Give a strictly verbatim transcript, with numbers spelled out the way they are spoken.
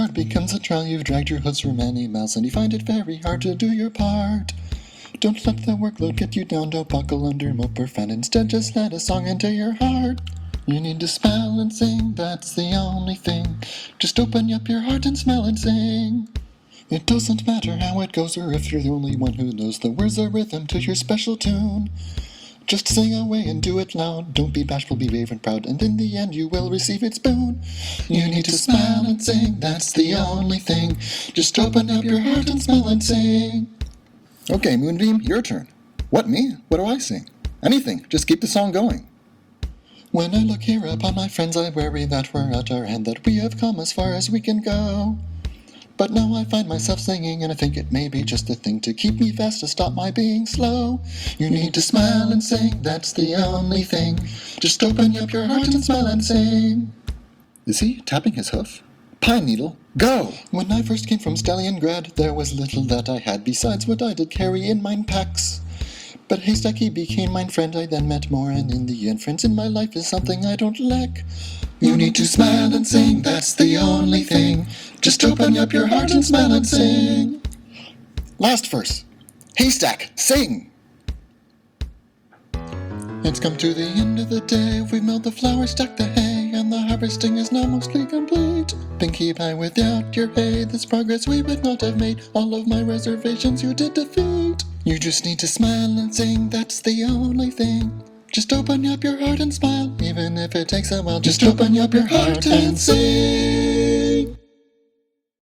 heart becomes a trial. You've dragged your hooves for many miles, and you find it very hard to do your part. Don't let the workload get you down, don't buckle under, mope or fret. Instead, just let a song into your heart. You need to smile and sing, that's the only thing. Just open up your heart and smile and sing. It doesn't matter how it goes or if you're the only one who knows the words or rhythm to your special tune. Just sing away and do it loud. Don't be bashful, be brave and proud, and in the end you will receive its boon. You need to smile and sing, that's the only thing. Just open up your heart and smile and sing. Okay, Moonbeam, your turn. What, me? What do I sing? Anything, just keep the song going. When I look here upon my friends, I worry that we're at our end, that we have come as far as we can go. But now I find myself singing, and I think it may be just a thing to keep me fast, to stop my being slow. You need to smile and sing, that's the only thing. Just open up your heart and smile and sing. Is he tapping his hoof? Pine Needle, go! When I first came from Stalliongrad, there was little that I had besides what I did carry in mine packs. But Haystack, he became mine friend, I then met more, and in the end, friends in my life is something I don't lack. You need to smile and sing, that's the only thing. Just open up your heart and smile and sing. Last verse. Haystack, sing! It's come to the end of the day, we've milled the flour, stacked the hay, and the harvesting is now mostly complete. Pinkie Pie, without your hay, this progress we would not have made. All of my reservations you did defeat. You just need to smile and sing, that's the only thing. Just open up your heart and smile, even if it takes a while. Just open up your heart and sing.